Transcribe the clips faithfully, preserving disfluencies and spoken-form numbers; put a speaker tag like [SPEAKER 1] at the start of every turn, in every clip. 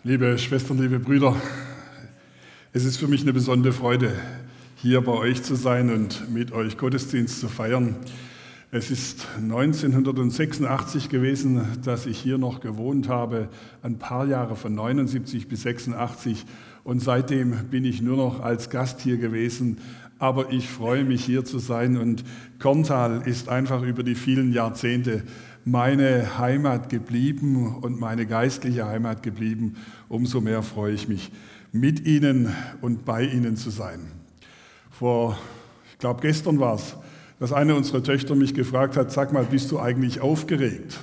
[SPEAKER 1] Liebe Schwestern, liebe Brüder, es ist für mich eine besondere Freude, hier bei euch zu sein und mit euch Gottesdienst zu feiern. Es ist neunzehnhundertsechsundachtzig gewesen, dass ich hier noch gewohnt habe, ein paar Jahre von neunundsiebzig bis sechsundachtzig, und seitdem bin ich nur noch als Gast hier gewesen. Aber ich freue mich, hier zu sein, und Korntal ist einfach über die vielen Jahrzehnte meine Heimat geblieben und meine geistliche Heimat geblieben. Umso mehr freue ich mich, mit Ihnen und bei Ihnen zu sein. Vor, ich glaube gestern war es, dass eine unserer Töchter mich gefragt hat, sag mal, bist du eigentlich aufgeregt?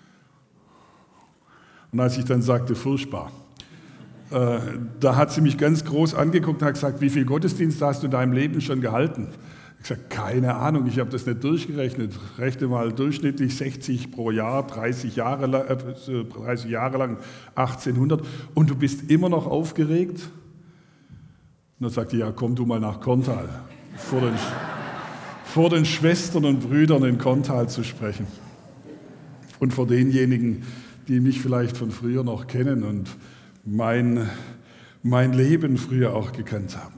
[SPEAKER 1] Und als ich dann sagte, furchtbar, äh, da hat sie mich ganz groß angeguckt und hat gesagt, wie viele Gottesdienste hast du in deinem Leben schon gehalten? Ich habe gesagt, keine Ahnung, ich habe das nicht durchgerechnet. Rechne mal durchschnittlich sechzig pro Jahr, dreißig Jahre lang, äh, dreißig Jahre lang, achtzehnhundert. Und du bist immer noch aufgeregt? Und dann sagte ich, ja, komm du mal nach Korntal, vor den, vor den Schwestern und Brüdern in Korntal zu sprechen. Und vor denjenigen, die mich vielleicht von früher noch kennen und mein, mein Leben früher auch gekannt haben.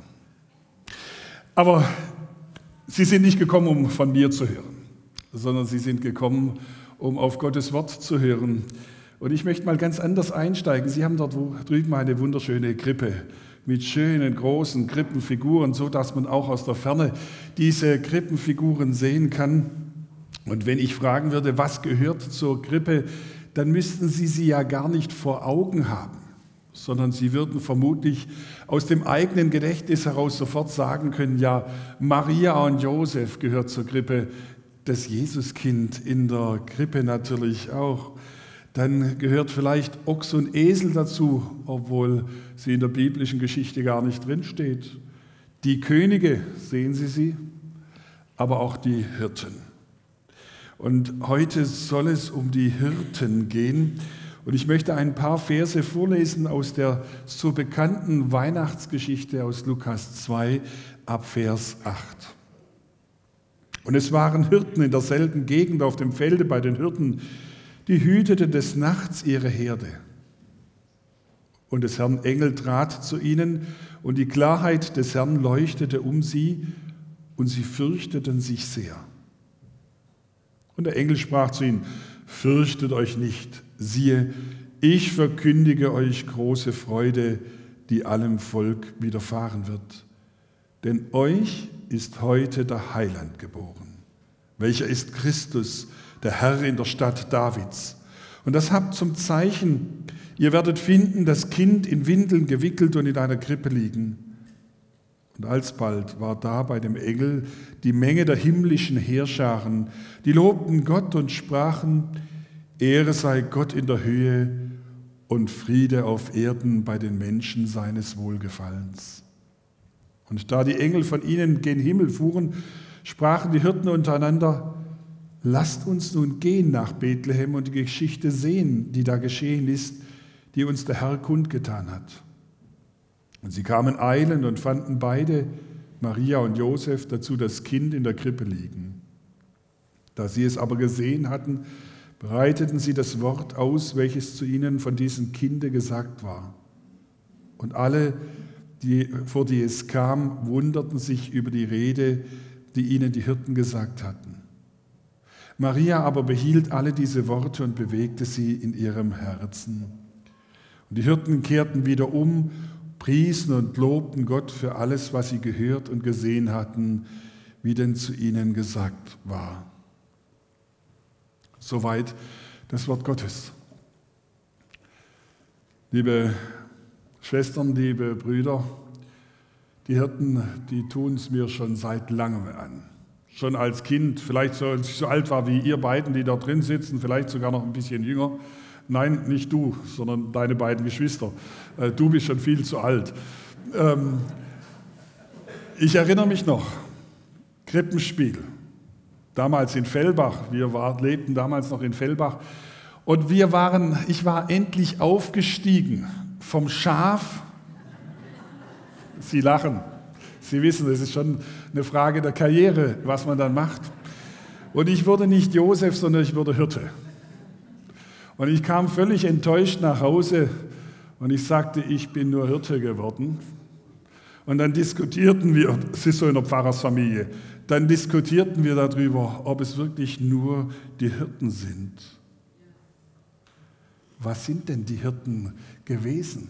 [SPEAKER 1] Aber Sie sind nicht gekommen, um von mir zu hören, sondern Sie sind gekommen, um auf Gottes Wort zu hören. Und ich möchte mal ganz anders einsteigen. Sie haben dort drüben eine wunderschöne Krippe mit schönen, großen Krippenfiguren, so dass man auch aus der Ferne diese Krippenfiguren sehen kann. Und wenn ich fragen würde, was gehört zur Krippe, dann müssten Sie sie ja gar nicht vor Augen haben, sondern Sie würden vermutlich aus dem eigenen Gedächtnis heraus sofort sagen können, ja, Maria und Josef gehört zur Krippe, das Jesuskind in der Krippe natürlich auch. Dann gehört vielleicht Ochs und Esel dazu, obwohl sie in der biblischen Geschichte gar nicht drinsteht. Die Könige, sehen Sie sie, aber auch die Hirten. Und heute soll es um die Hirten gehen. Und ich möchte ein paar Verse vorlesen aus der so bekannten Weihnachtsgeschichte aus Lukas zwei ab Vers acht. Und es waren Hirten in derselben Gegend auf dem Felde bei den Hirten, die hüteten des Nachts ihre Herde. Und des Herrn Engel trat zu ihnen, und die Klarheit des Herrn leuchtete um sie, und sie fürchteten sich sehr. Und der Engel sprach zu ihnen, fürchtet euch nicht, siehe, ich verkündige euch große Freude, die allem Volk widerfahren wird. Denn euch ist heute der Heiland geboren, welcher ist Christus, der Herr in der Stadt Davids. Und das habt zum Zeichen, ihr werdet finden, das Kind in Windeln gewickelt und in einer Krippe liegen. Und alsbald war da bei dem Engel die Menge der himmlischen Heerscharen, die lobten Gott und sprachen, Ehre sei Gott in der Höhe und Friede auf Erden bei den Menschen seines Wohlgefallens. Und da die Engel von ihnen gen Himmel fuhren, sprachen die Hirten untereinander, lasst uns nun gehen nach Bethlehem und die Geschichte sehen, die da geschehen ist, die uns der Herr kundgetan hat. Und sie kamen eilend und fanden beide, Maria und Josef, dazu das Kind in der Krippe liegen. Da sie es aber gesehen hatten, breiteten sie das Wort aus, welches zu ihnen von diesem Kinde gesagt war. Und alle, die, vor die es kam, wunderten sich über die Rede, die ihnen die Hirten gesagt hatten. Maria aber behielt alle diese Worte und bewegte sie in ihrem Herzen. Und die Hirten kehrten wieder um, priesen und lobten Gott für alles, was sie gehört und gesehen hatten, wie denn zu ihnen gesagt war. Soweit das Wort Gottes. Liebe Schwestern, liebe Brüder, die Hirten, die tun es mir schon seit langem an. Schon als Kind, vielleicht so, als ich so alt war wie ihr beiden, die da drin sitzen, vielleicht sogar noch ein bisschen jünger. Nein, nicht du, sondern deine beiden Geschwister. Du bist schon viel zu alt. Ich erinnere mich noch, Krippenspiel, damals in Fellbach. Wir war, lebten damals noch in Fellbach. Und wir waren, ich war endlich aufgestiegen vom Schaf. Sie lachen. Sie wissen, es ist schon eine Frage der Karriere, was man dann macht. Und ich wurde nicht Josef, sondern ich wurde Hirte. Und ich kam völlig enttäuscht nach Hause Und ich sagte, ich bin nur Hirte geworden. Und dann diskutierten wir, es ist so in der Pfarrersfamilie, dann diskutierten wir darüber, ob es wirklich nur die Hirten sind. Was sind denn die Hirten gewesen?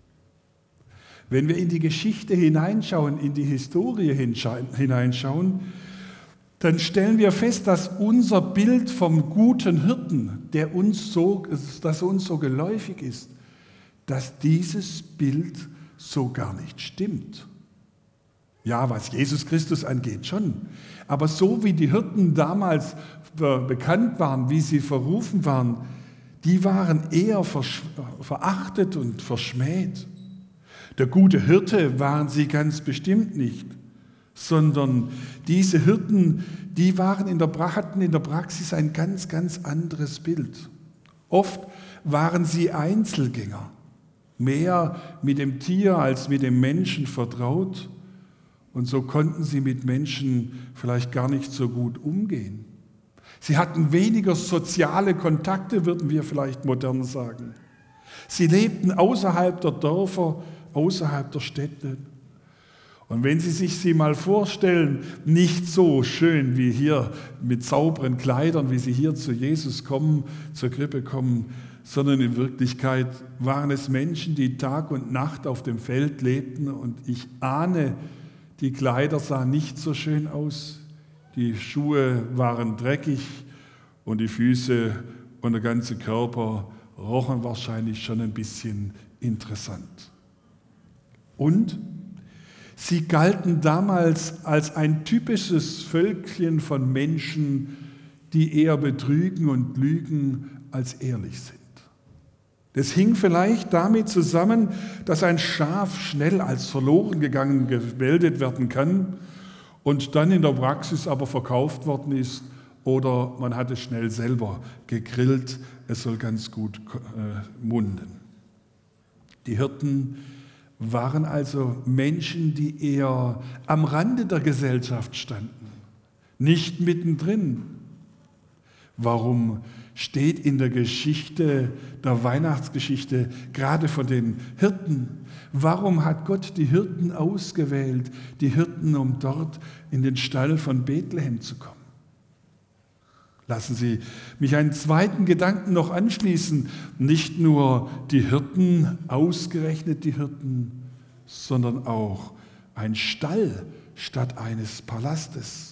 [SPEAKER 1] Wenn wir in die Geschichte hineinschauen, in die Historie hineinschauen, dann stellen wir fest, dass unser Bild vom guten Hirten, der uns so, das uns so geläufig ist, dass dieses Bild so gar nicht stimmt. Ja, was Jesus Christus angeht, schon. Aber so wie die Hirten damals bekannt waren, wie sie verrufen waren, die waren eher verachtet und verschmäht. Der gute Hirte waren sie ganz bestimmt nicht, sondern diese Hirten, die waren in der, hatten in der Praxis ein ganz, ganz anderes Bild. Oft waren sie Einzelgänger, mehr mit dem Tier als mit dem Menschen vertraut, und so konnten sie mit Menschen vielleicht gar nicht so gut umgehen. Sie hatten weniger soziale Kontakte, würden wir vielleicht modern sagen. Sie lebten außerhalb der Dörfer, außerhalb der Städte. Und wenn Sie sich sie mal vorstellen, nicht so schön wie hier mit sauberen Kleidern, wie sie hier zu Jesus kommen, zur Krippe kommen, sondern in Wirklichkeit waren es Menschen, die Tag und Nacht auf dem Feld lebten. Und ich ahne, die Kleider sahen nicht so schön aus, die Schuhe waren dreckig und die Füße und der ganze Körper rochen wahrscheinlich schon ein bisschen interessant. Und sie galten damals als ein typisches Völkchen von Menschen, die eher betrügen und lügen als ehrlich sind. Das hing vielleicht damit zusammen, dass ein Schaf schnell als verloren gegangen gemeldet werden kann und dann in der Praxis aber verkauft worden ist, oder man hat es schnell selber gegrillt, es soll ganz gut äh, munden. Die Hirten waren also Menschen, die eher am Rande der Gesellschaft standen, nicht mittendrin. Warum steht in der Geschichte, der Weihnachtsgeschichte, gerade von den Hirten? Warum hat Gott die Hirten ausgewählt, die Hirten, um dort in den Stall von Bethlehem zu kommen? Lassen Sie mich einen zweiten Gedanken noch anschließen. Nicht nur die Hirten, ausgerechnet die Hirten, sondern auch ein Stall statt eines Palastes.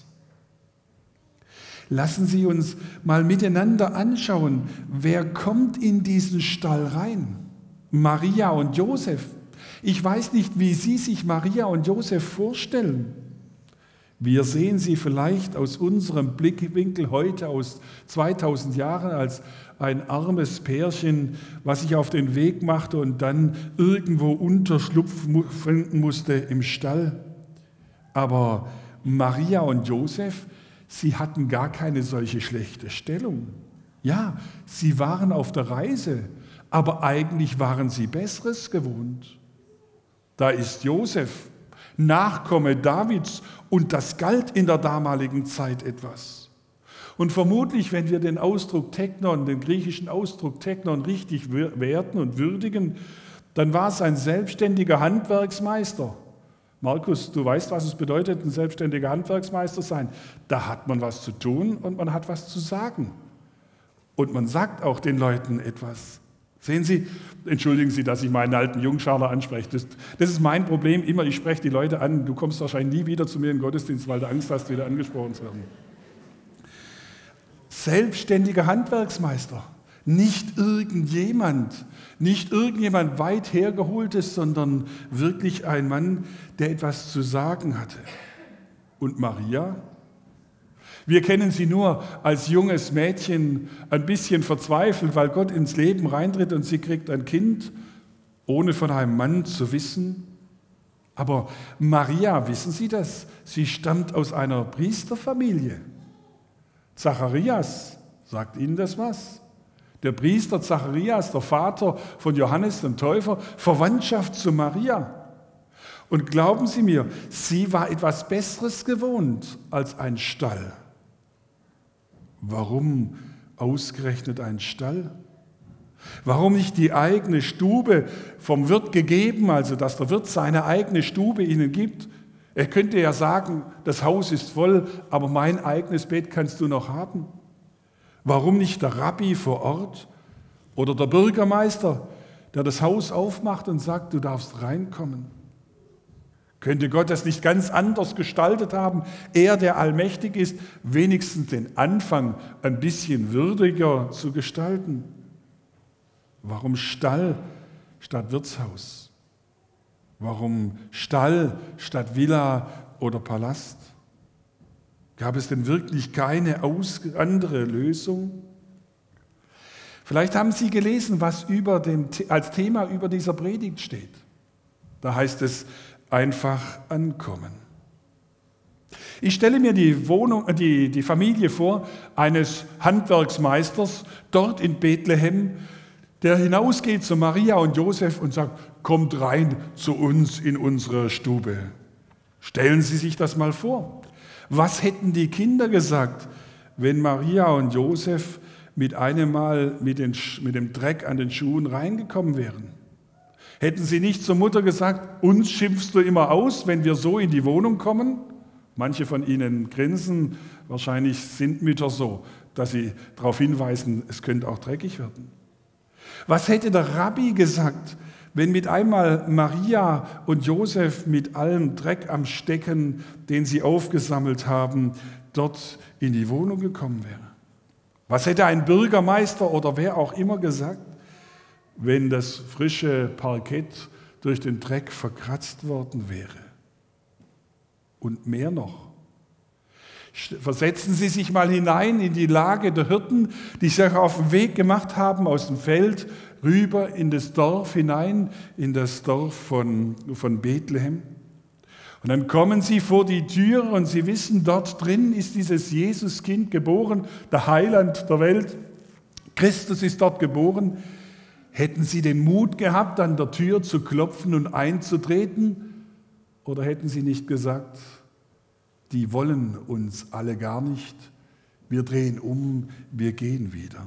[SPEAKER 1] Lassen Sie uns mal miteinander anschauen, wer kommt in diesen Stall rein? Maria und Josef. Ich weiß nicht, wie Sie sich Maria und Josef vorstellen. Wir sehen sie vielleicht aus unserem Blickwinkel heute, aus zweitausend Jahren, als ein armes Pärchen, was sich auf den Weg machte und dann irgendwo Unterschlupf finden musste im Stall. Aber Maria und Josef, sie hatten gar keine solche schlechte Stellung. Ja, sie waren auf der Reise, aber eigentlich waren sie Besseres gewohnt. Da ist Josef, Nachkomme Davids, und das galt in der damaligen Zeit etwas. Und vermutlich, wenn wir den Ausdruck Teknon, den griechischen Ausdruck Teknon richtig werten und würdigen, dann war es ein selbstständiger Handwerksmeister. Markus, du weißt, was es bedeutet, ein selbstständiger Handwerksmeister sein. Da hat man was zu tun und man hat was zu sagen. Und man sagt auch den Leuten etwas. Sehen Sie, entschuldigen Sie, dass ich meinen alten Jungscharler anspreche. Das, das ist mein Problem immer, ich spreche die Leute an. Du kommst wahrscheinlich nie wieder zu mir in den Gottesdienst, weil du Angst hast, wieder angesprochen zu werden. Selbstständiger Handwerksmeister. Nicht irgendjemand, nicht irgendjemand weit hergeholtes, sondern wirklich ein Mann, der etwas zu sagen hatte. Und Maria? Wir kennen sie nur als junges Mädchen, ein bisschen verzweifelt, weil Gott ins Leben reintritt und sie kriegt ein Kind, ohne von einem Mann zu wissen. Aber Maria, wissen Sie das? Sie stammt aus einer Priesterfamilie. Zacharias, sagt Ihnen das was? Der Priester Zacharias, der Vater von Johannes dem Täufer, Verwandtschaft zu Maria. Und glauben Sie mir, sie war etwas Besseres gewohnt als ein Stall. Warum ausgerechnet ein Stall? Warum nicht die eigene Stube vom Wirt gegeben, also dass der Wirt seine eigene Stube ihnen gibt? Er könnte ja sagen, das Haus ist voll, aber mein eigenes Bett kannst du noch haben. Warum nicht der Rabbi vor Ort oder der Bürgermeister, der das Haus aufmacht und sagt, du darfst reinkommen? Könnte Gott das nicht ganz anders gestaltet haben? Er, der allmächtig ist, wenigstens den Anfang ein bisschen würdiger zu gestalten. Warum Stall statt Wirtshaus? Warum Stall statt Villa oder Palast? Gab es denn wirklich keine andere Lösung? Vielleicht haben Sie gelesen, was über dem, als Thema über dieser Predigt steht. Da heißt es, einfach ankommen. Ich stelle mir die, Wohnung, die, die Familie vor eines Handwerksmeisters dort in Bethlehem, der hinausgeht zu Maria und Josef und sagt, kommt rein zu uns in unsere Stube. Stellen Sie sich das mal vor. Was hätten die Kinder gesagt, wenn Maria und Josef mit einem Mal mit, den, mit dem Dreck an den Schuhen reingekommen wären? Hätten sie nicht zur Mutter gesagt, uns schimpfst du immer aus, wenn wir so in die Wohnung kommen? Manche von Ihnen grinsen, wahrscheinlich sind Mütter so, dass sie darauf hinweisen, es könnte auch dreckig werden. Was hätte der Rabbi gesagt, wenn mit einmal Maria und Josef mit allem Dreck am Stecken, den sie aufgesammelt haben, dort in die Wohnung gekommen wäre? Was hätte ein Bürgermeister oder wer auch immer gesagt, wenn das frische Parkett durch den Dreck verkratzt worden wäre? Und mehr noch. Versetzen Sie sich mal hinein in die Lage der Hirten, die sich auf den Weg gemacht haben aus dem Feld rüber in das Dorf hinein, in das Dorf von, von Bethlehem. Und dann kommen sie vor die Tür und sie wissen, dort drin ist dieses Jesuskind geboren, der Heiland der Welt. Christus ist dort geboren. Hätten sie den Mut gehabt, an der Tür zu klopfen und einzutreten? Oder hätten sie nicht gesagt, die wollen uns alle gar nicht, wir drehen um, wir gehen wieder?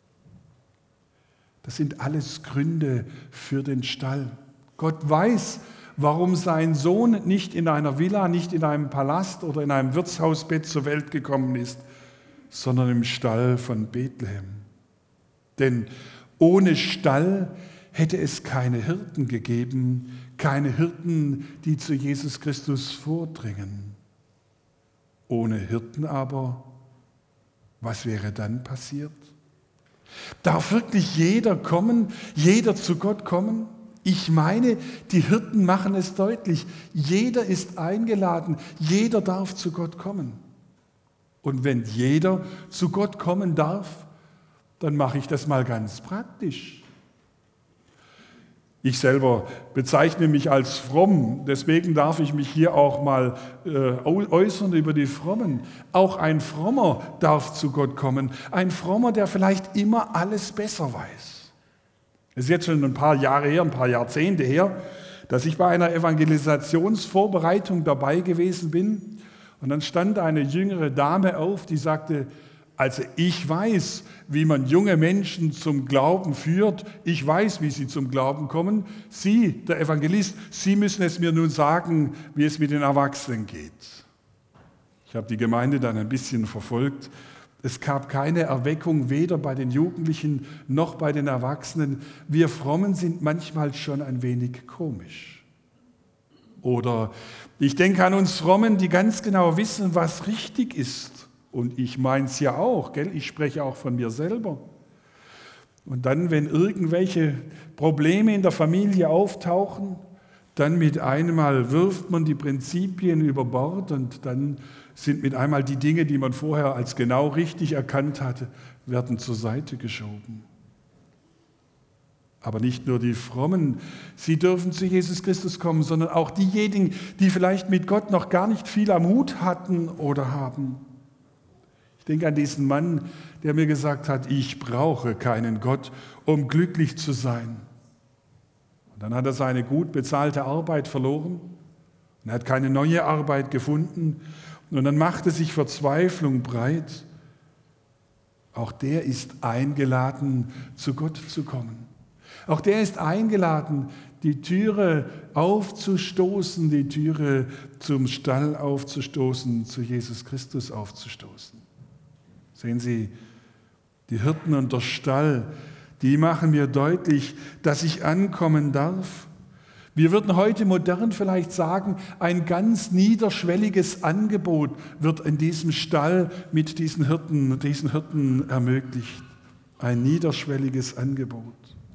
[SPEAKER 1] Das sind alles Gründe für den Stall. Gott weiß, warum sein Sohn nicht in einer Villa, nicht in einem Palast oder in einem Wirtshausbett zur Welt gekommen ist, sondern im Stall von Bethlehem. Denn ohne Stall hätte es keine Hirten gegeben, keine Hirten, die zu Jesus Christus vordringen. Ohne Hirten aber, was wäre dann passiert? Darf wirklich jeder kommen, jeder zu Gott kommen? Ich meine, die Hirten machen es deutlich. Jeder ist eingeladen, jeder darf zu Gott kommen. Und wenn jeder zu Gott kommen darf, dann mache ich das mal ganz praktisch. Ich selber bezeichne mich als fromm, deswegen darf ich mich hier auch mal äh, äußern über die Frommen. Auch ein Frommer darf zu Gott kommen, ein Frommer, der vielleicht immer alles besser weiß. Es ist jetzt schon ein paar Jahre her, ein paar Jahrzehnte her, dass ich bei einer Evangelisationsvorbereitung dabei gewesen bin und dann stand eine jüngere Dame auf, die sagte, also ich weiß, wie man junge Menschen zum Glauben führt. Ich weiß, wie sie zum Glauben kommen. Sie, der Evangelist, Sie müssen es mir nun sagen, wie es mit den Erwachsenen geht. Ich habe die Gemeinde dann ein bisschen verfolgt. Es gab keine Erweckung, weder bei den Jugendlichen noch bei den Erwachsenen. Wir Frommen sind manchmal schon ein wenig komisch. Oder ich denke an uns Frommen, die ganz genau wissen, was richtig ist. Und ich meine es ja auch, gell? Ich spreche auch von mir selber. Und dann, wenn irgendwelche Probleme in der Familie auftauchen, dann mit einmal wirft man die Prinzipien über Bord und dann sind mit einmal die Dinge, die man vorher als genau richtig erkannt hatte, werden zur Seite geschoben. Aber nicht nur die Frommen, sie dürfen zu Jesus Christus kommen, sondern auch diejenigen, die vielleicht mit Gott noch gar nicht viel am Hut hatten oder haben. Ich denke an diesen Mann, der mir gesagt hat, ich brauche keinen Gott, um glücklich zu sein. Und dann hat er seine gut bezahlte Arbeit verloren und hat keine neue Arbeit gefunden. Und dann machte sich Verzweiflung breit. Auch der ist eingeladen, zu Gott zu kommen. Auch der ist eingeladen, die Türe aufzustoßen, die Türe zum Stall aufzustoßen, zu Jesus Christus aufzustoßen. Sehen Sie, die Hirten und der Stall, die machen mir deutlich, dass ich ankommen darf. Wir würden heute modern vielleicht sagen, ein ganz niederschwelliges Angebot wird in diesem Stall mit diesen Hirten, diesen Hirten ermöglicht. Ein niederschwelliges Angebot.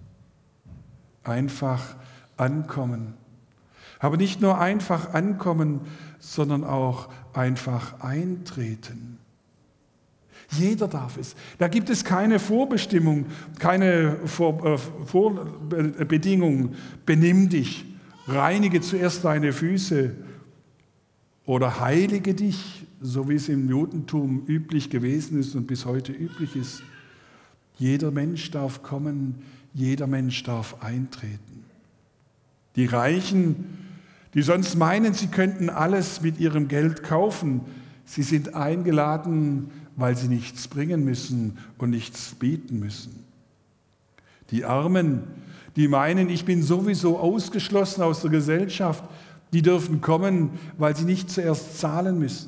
[SPEAKER 1] Einfach ankommen. Aber nicht nur einfach ankommen, sondern auch einfach eintreten. Jeder darf es. Da gibt es keine Vorbestimmung, keine Vor- äh, Vorbedingung. Benimm dich, reinige zuerst deine Füße oder heilige dich, so wie es im Judentum üblich gewesen ist und bis heute üblich ist. Jeder Mensch darf kommen, jeder Mensch darf eintreten. Die Reichen, die sonst meinen, sie könnten alles mit ihrem Geld kaufen, sie sind eingeladen, weil sie nichts bringen müssen und nichts bieten müssen. Die Armen, die meinen, ich bin sowieso ausgeschlossen aus der Gesellschaft, die dürfen kommen, weil sie nicht zuerst zahlen müssen.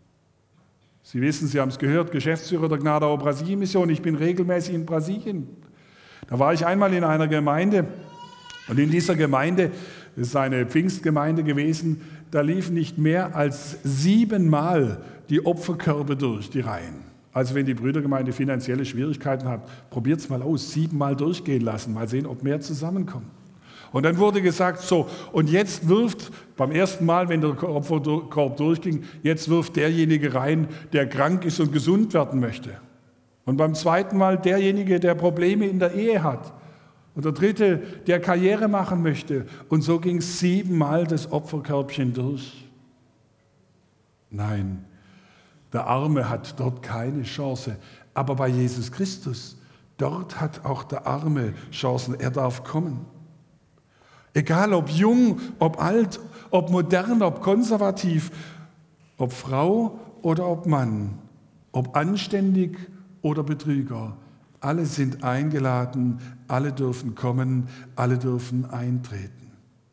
[SPEAKER 1] Sie wissen, Sie haben es gehört, Geschäftsführer der Gnadauer Brasilien-Mission, ich bin regelmäßig in Brasilien. Da war ich einmal in einer Gemeinde und in dieser Gemeinde, das ist eine Pfingstgemeinde gewesen, da liefen nicht mehr als siebenmal die Opferkörbe durch die Reihen. Also wenn die Brüdergemeinde finanzielle Schwierigkeiten hat, probiert es mal aus, siebenmal durchgehen lassen, mal sehen, ob mehr zusammenkommt. Und dann wurde gesagt, so, und jetzt wirft, beim ersten Mal, wenn der Opferkorb durchging, jetzt wirft derjenige rein, der krank ist und gesund werden möchte. Und beim zweiten Mal derjenige, der Probleme in der Ehe hat. Und der dritte, der Karriere machen möchte. Und so ging es siebenmal das Opferkörbchen durch. Nein, der Arme hat dort keine Chance. Aber bei Jesus Christus, dort hat auch der Arme Chancen. Er darf kommen. Egal ob jung, ob alt, ob modern, ob konservativ, ob Frau oder ob Mann, ob anständig oder Betrüger. Alle sind eingeladen, alle dürfen kommen, alle dürfen eintreten.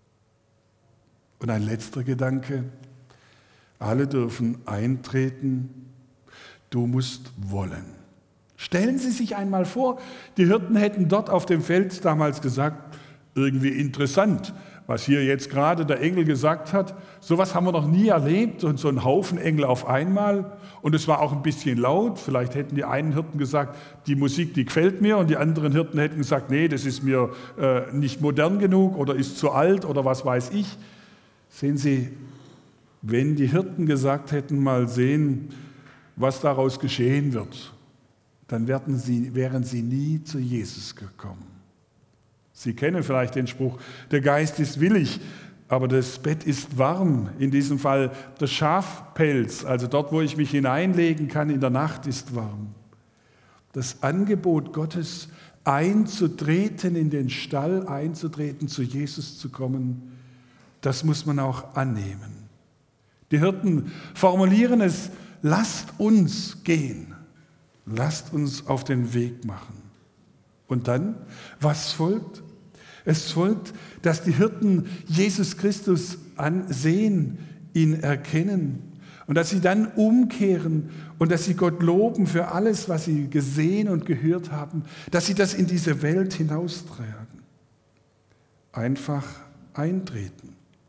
[SPEAKER 1] Und ein letzter Gedanke, alle dürfen eintreten, du musst wollen. Stellen Sie sich einmal vor, die Hirten hätten dort auf dem Feld damals gesagt, irgendwie interessant, was hier jetzt gerade der Engel gesagt hat. Sowas haben wir noch nie erlebt und so ein Haufen Engel auf einmal. Und es war auch ein bisschen laut. Vielleicht hätten die einen Hirten gesagt, die Musik, die gefällt mir. Und die anderen Hirten hätten gesagt, nee, das ist mir äh, nicht modern genug oder ist zu alt oder was weiß ich. Sehen Sie, wenn die Hirten gesagt hätten, mal sehen, was daraus geschehen wird, dann wären sie, wären sie nie zu Jesus gekommen. Sie kennen vielleicht den Spruch, der Geist ist willig, aber das Bett ist warm. In diesem Fall der Schafpelz, also dort, wo ich mich hineinlegen kann in der Nacht, ist warm. Das Angebot Gottes, einzutreten in den Stall, einzutreten, zu Jesus zu kommen, das muss man auch annehmen. Die Hirten formulieren es, lasst uns gehen, lasst uns auf den Weg machen. Und dann, was folgt? Es folgt, dass die Hirten Jesus Christus ansehen, ihn erkennen und dass sie dann umkehren und dass sie Gott loben für alles, was sie gesehen und gehört haben, dass sie das in diese Welt hinaustragen. Einfach eintreten.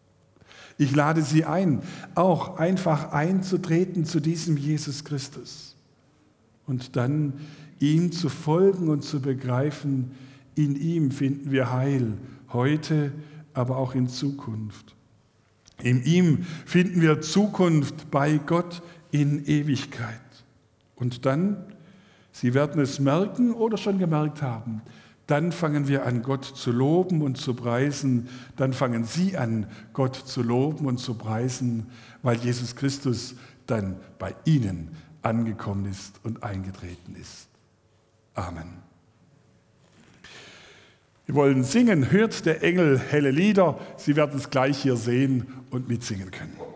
[SPEAKER 1] Ich lade Sie ein, auch einfach einzutreten zu diesem Jesus Christus und dann ihm zu folgen und zu begreifen, in ihm finden wir Heil, heute, aber auch in Zukunft. In ihm finden wir Zukunft bei Gott in Ewigkeit. Und dann, Sie werden es merken oder schon gemerkt haben, dann fangen wir an, Gott zu loben und zu preisen. Dann fangen Sie an, Gott zu loben und zu preisen, weil Jesus Christus dann bei Ihnen angekommen ist und eingetreten ist. Amen. Wir wollen singen, hört der Engel helle Lieder. Sie werden es gleich hier sehen und mitsingen können.